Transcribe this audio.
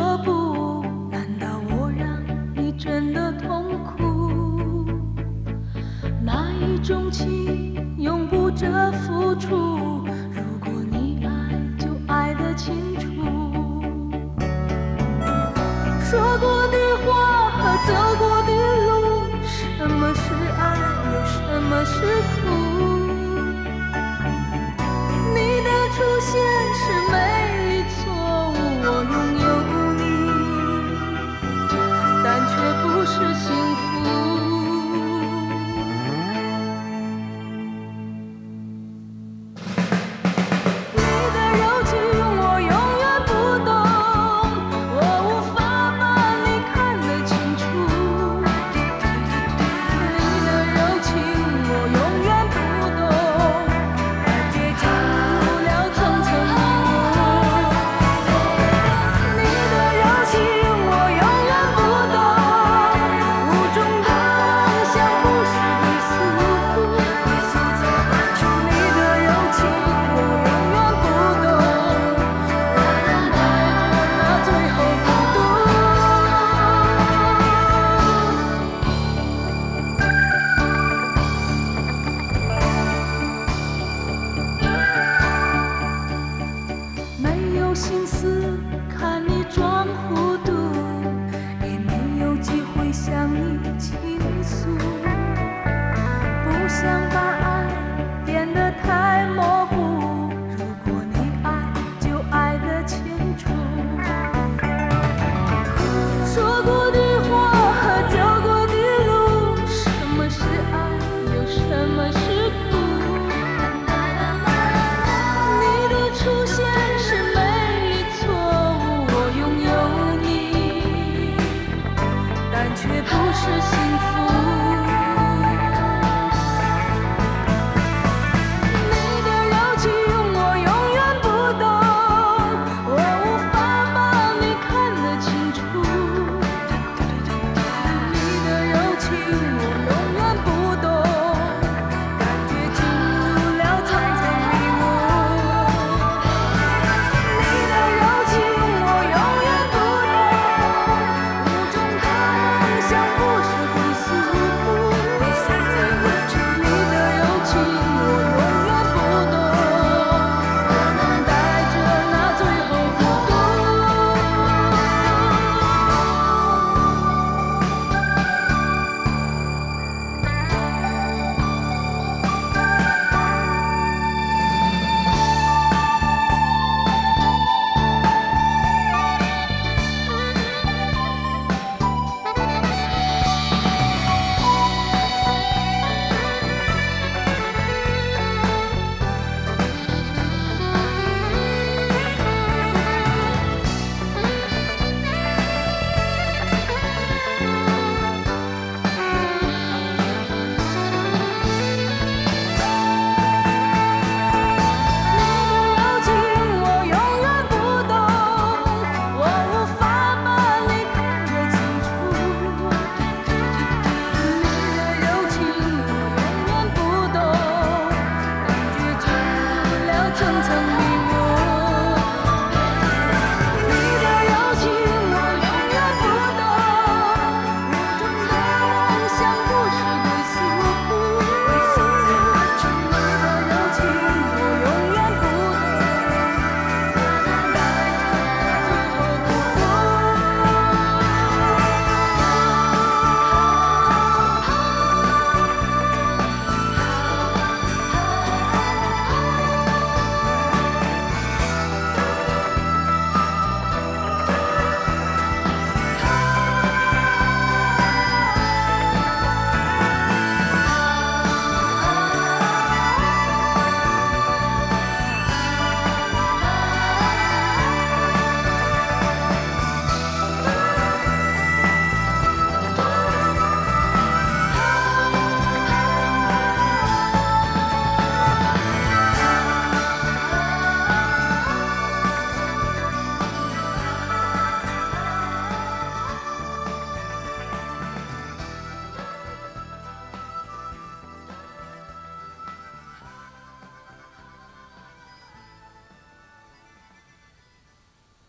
说不？难道我让你真的痛苦？那一种情永不折付出，如果你爱就爱得清楚。说过的话和走过的路，什么是爱，又什么是苦？你的出现是美丽错误，我拥有你，但却不是幸福。心思看你装糊涂，也没有机会向你倾诉。不想把爱变得太模糊，如果你爱就爱得清楚。说过的话和走过的路，什么是爱，又什么是苦？你的出现是美。却不是幸